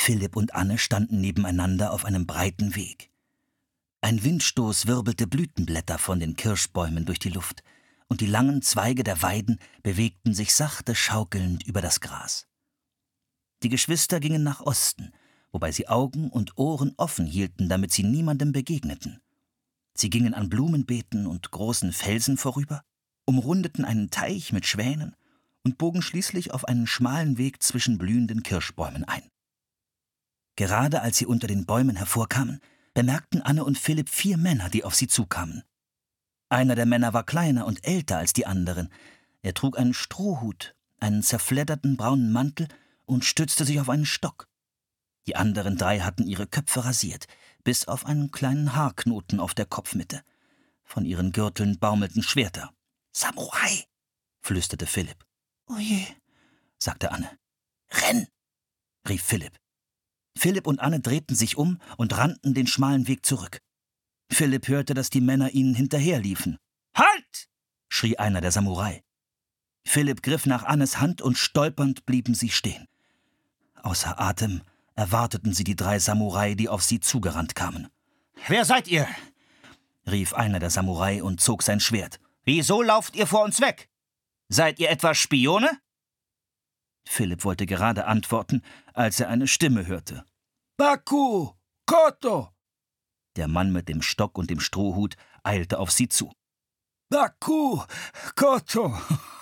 Philipp und Anne standen nebeneinander auf einem breiten Weg. Ein Windstoß wirbelte Blütenblätter von den Kirschbäumen durch die Luft, und die langen Zweige der Weiden bewegten sich sachte schaukelnd über das Gras. Die Geschwister gingen nach Osten, wobei sie Augen und Ohren offen hielten, damit sie niemandem begegneten. Sie gingen an Blumenbeeten und großen Felsen vorüber, umrundeten einen Teich mit Schwänen und bogen schließlich auf einen schmalen Weg zwischen blühenden Kirschbäumen ein. Gerade als sie unter den Bäumen hervorkamen, bemerkten Anne und Philipp 4 Männer, die auf sie zukamen. Einer der Männer war kleiner und älter als die anderen. Er trug einen Strohhut, einen zerfledderten braunen Mantel und stützte sich auf einen Stock. Die anderen 3 hatten ihre Köpfe rasiert, bis auf einen kleinen Haarknoten auf der Kopfmitte. Von ihren Gürteln baumelten Schwerter. »Samurai«, flüsterte Philipp. »Oh je«, sagte Anne. »Renn«, rief Philipp. Philipp und Anne drehten sich um und rannten den schmalen Weg zurück. Philipp hörte, dass die Männer ihnen hinterherliefen. »Halt!« schrie einer der Samurai. Philipp griff nach Annes Hand und stolpernd blieben sie stehen. Außer Atem erwarteten sie die 3 Samurai, die auf sie zugerannt kamen. »Wer seid ihr?« rief einer der Samurai und zog sein Schwert. »Wieso lauft ihr vor uns weg? Seid ihr etwa Spione?« Philipp wollte gerade antworten, als er eine Stimme hörte. »Baku! Koto!« Der Mann mit dem Stock und dem Strohhut eilte auf sie zu. »Baku! Koto!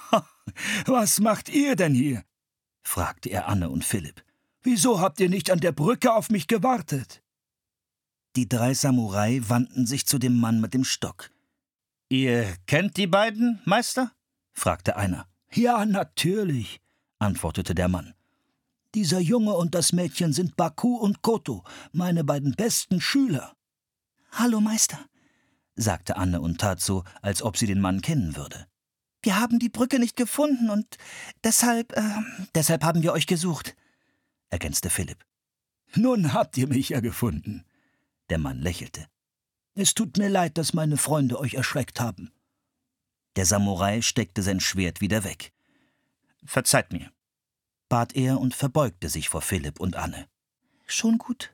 Was macht ihr denn hier?« fragte er Anne und Philipp. »Wieso habt ihr nicht an der Brücke auf mich gewartet?« Die 3 Samurai wandten sich zu dem Mann mit dem Stock. »Ihr kennt die beiden, Meister?« fragte einer. »Ja, natürlich«, antwortete der Mann. »Dieser Junge und das Mädchen sind Baku und Koto, meine beiden besten Schüler.« »Hallo, Meister«, sagte Anne und tat so, als ob sie den Mann kennen würde. »Wir haben die Brücke nicht gefunden und deshalb haben wir euch gesucht«, ergänzte Philipp. »Nun habt ihr mich ja gefunden.« Der Mann lächelte. »Es tut mir leid, dass meine Freunde euch erschreckt haben.« Der Samurai steckte sein Schwert wieder weg. »Verzeiht mir«, bat er und verbeugte sich vor Philipp und Anne. »Schon gut«,